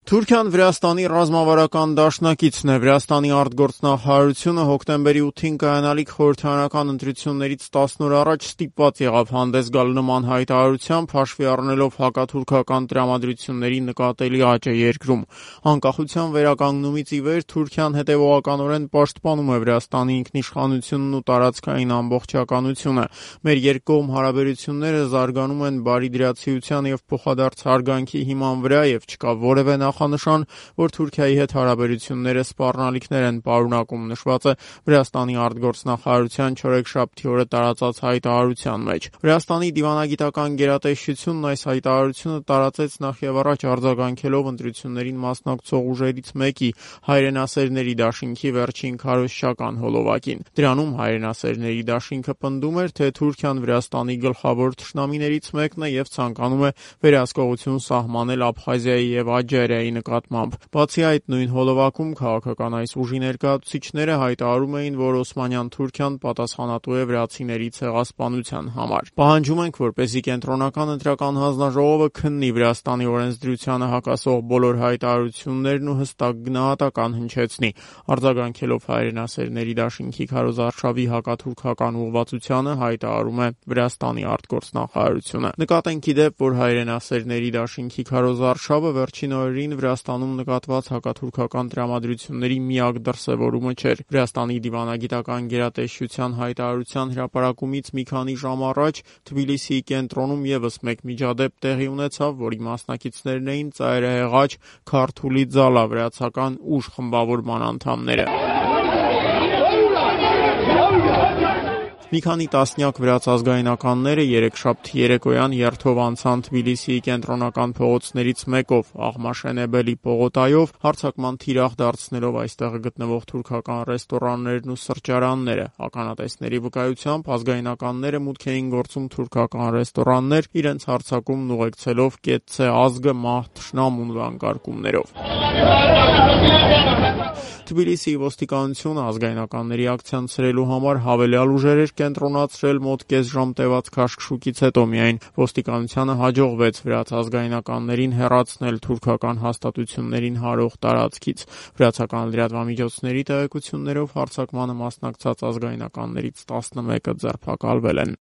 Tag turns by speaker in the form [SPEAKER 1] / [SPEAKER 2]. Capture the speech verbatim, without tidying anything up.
[SPEAKER 1] Թուրքիան Վրաստանի ռազմավարական դաշնակիցն է։ Վրաստանի արտգործնախարարությունը հոկտեմբերի ութին կայանալիք խորհրդարանական ընտրություններից տասն օր առաջ ստիպված եղավ հանդես գալ նման հայտարարությամբ, հաշվի առնելով հակաթուրքական տրամադրությունների նկատելի աճը երկրում։ Անկախության վերականգնումից ի վեր Թուրքիան հետևողականորեն պաշտպանում է Վրաստանի ինքնիշխանությունն ու տարածքային ամբողջականությունը։ Մեր երկկողմ հարաբերությունները զարգանում են բարիդրացիության և փոխադարձ հարգանքի հիման վրա և չկա որևէ նախանշան, որ Թուրքիայի հետ հարաբերությունները սպառնալիքներ են պարունակում, նշված է Վրաստանի արտգործնախարարության չորեքշաբթի օրը տարածած հայտարարության մեջ։ Վրաստանի դիվանագիտական գերատեսչությունն այս հայտարարությունը տարածեց նախևառաջ արձագանքելով ընտրություններին մասնակցող ուժերից մեկի՝ Հայրենասերների դաշինքի վերջին քարոզչական հոլովակին։ Դրանում Հայրենասերների դաշինքը պնդում էր, թե Թուրքիան Վրաստանի գլխավոր թշնամիներից մեկն է և ցանկանում է վերահսկողություն սահմանել Աբխազիայի և Աջարիայի նկատմամբ։ Բացի այդ, նույն հոլովակում քաղաքական այս ուժի ներկայացուցիչները հայտարարում էին, որ Օսմանյան Թուրքիան պատասխանատու է վրացիների ցեղասպանության համար։ Պահանջում ենք, որպեսզի կենտրոնական ընտրական հանձնաժողովը քննի Վրաստանի օրենսդրությանը հակասող բոլոր հայտարարություններն ու հստակ գնահատական հնչեցնի։ Արձագանքելով Հայրենասերների դաշինքի քարոզարշավի հակաթուրքական ուղղվածությանը, հայտարարում է Վրաստանի արտգործնախարարությունը։ Նկատենք ի դեպ, որ Հայրենասերների դաշինքի քարոզարշավը վերջին օրերին Վրաստանում նկատված հակաթուրքական տրամադրությունների միակ դրսևորումը չէր։ Վրաստանի դիվանագիտական գերատեսչության հայտարարության հրապարակումից մի քանի ժամ առաջ Թբիլիսիի կենտրոնում ևս մեկ միջադեպ տեղի ունեցավ, որի մասնակիցներն էին ծայրահեղաչ Քարթուլի Ձալա վրացական ուժ խմբավորման անդամները։ Մի քանի տասնյակ վրաց ազգայնականները երեքշաբթի երեկոյան երթով անցան Թբիլիսիի կենտրոնական փողոցներից մեկով՝ Աղմաշենեբելի պողոտայով, հարձակման թիրախ դարձնելով այստեղ գտնվող թուրքական ռեստորաններն ու սրճարանները։ Ականատեսների վկայությամբ ազգայնականները մուտք էին գործում թուրքական ռեստորաններ, իրենց հարձակումն ուղեկցելով «Կեցցե ազգը, մահ թշնամուն» վանկարկումներով։ Թբիլիսիի ոստիկանությունը ազգայնականների ակցիան ցրելու համար հավելյալ ուժեր էր կենտրոնացրել մոտ կես ժամ տևած քաշքշուկից հետո միայն ոստիկանությանը հաջողվեց վրաց ազգայնականներին հեռացնել թուրքական հաստատություններին հարող տարածքից։ Վրացական լրատվամիջոցների տեղեկություններով հարձակմանը մասնակցած ազգայնականներից տասնմեկը ձերբակալվել են։